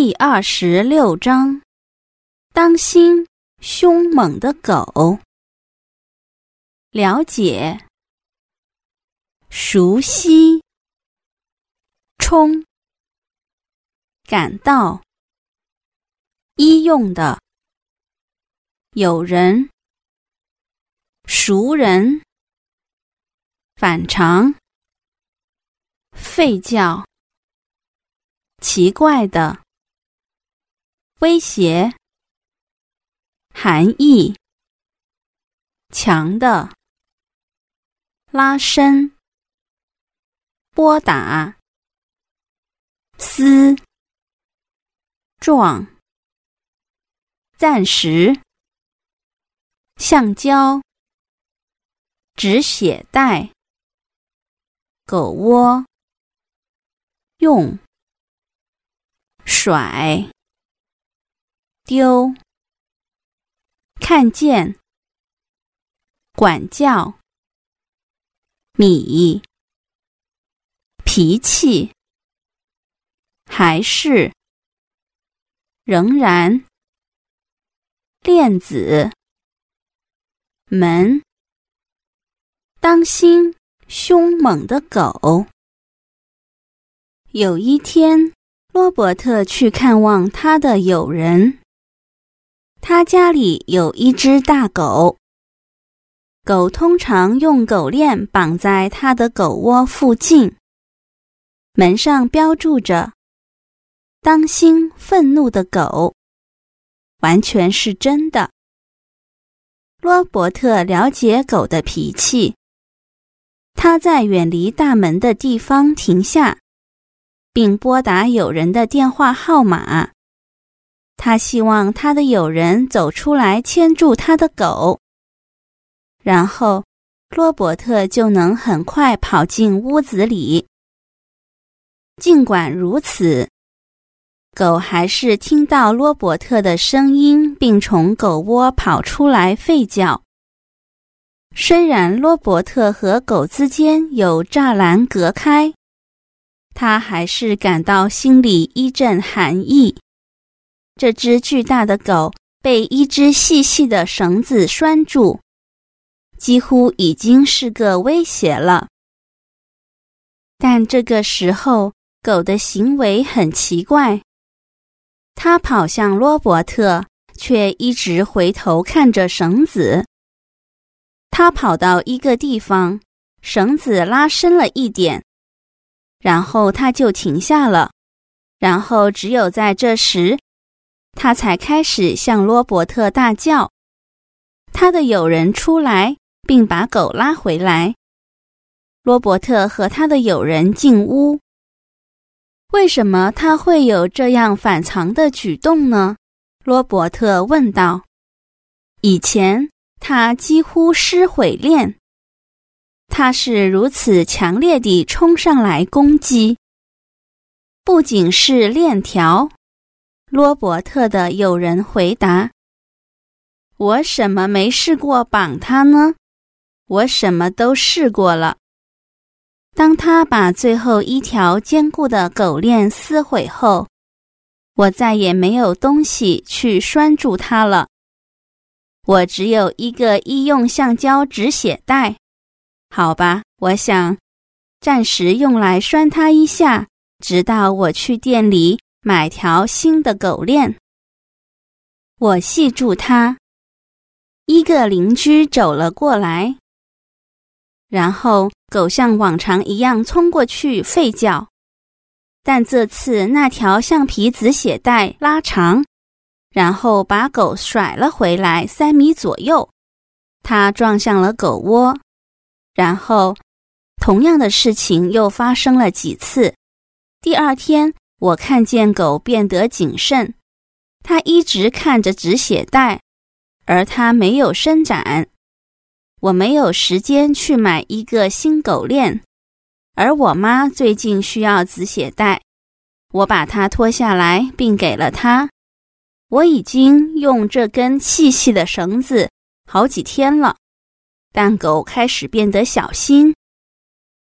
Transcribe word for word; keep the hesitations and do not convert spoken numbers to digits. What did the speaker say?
第二十六章，当心凶猛的狗。了解、熟悉、冲、感到、医用的、有人、熟人、反常、吠叫、奇怪的、威胁、含义、强的、拉伸、拨打、撕、撞、暂时、橡胶、止血带、狗窝、用、甩、丢、看见、管教、米、脾气、还是、仍然、链子、门。当心凶猛的狗。有一天，罗伯特去看望他的友人。他家里有一只大狗，狗通常用狗链绑在他的狗窝附近，门上标注着“当心愤怒的狗”，完全是真的。罗伯特了解狗的脾气，他在远离大门的地方停下，并拨打友人的电话号码。他希望他的友人走出来牵住他的狗，然后罗伯特就能很快跑进屋子里。尽管如此，狗还是听到罗伯特的声音，并从狗窝跑出来吠叫。虽然罗伯特和狗之间有栅栏隔开，他还是感到心里一阵寒意。这只巨大的狗被一只细细的绳子拴住，几乎已经是个威胁了。但这个时候，狗的行为很奇怪。它跑向罗伯特，却一直回头看着绳子。它跑到一个地方，绳子拉伸了一点，然后它就停下了。然后只有在这时，他才开始向罗伯特大叫。他的友人出来，并把狗拉回来。罗伯特和他的友人进屋。为什么他会有这样反常的举动呢？罗伯特问道。以前他几乎失毁链，他是如此强烈地冲上来攻击。不仅是链条，罗伯特的友人回答：我什么没试过绑他呢？我什么都试过了。当他把最后一条坚固的狗链撕毁后，我再也没有东西去拴住它了。我只有一个医用橡胶止血带。好吧，我想暂时用来拴它一下，直到我去店里买条新的狗链。我系住它。一个邻居走了过来，然后狗像往常一样冲过去吠叫，但这次那条橡皮止血带拉长，然后把狗甩了回来三米左右。它撞向了狗窝，然后同样的事情又发生了几次。第二天，我看见狗变得谨慎，它一直看着止血带，而它没有伸展。我没有时间去买一个新狗链，而我妈最近需要止血带。我把它脱下来并给了她。我已经用这根细细的绳子好几天了，但狗开始变得小心，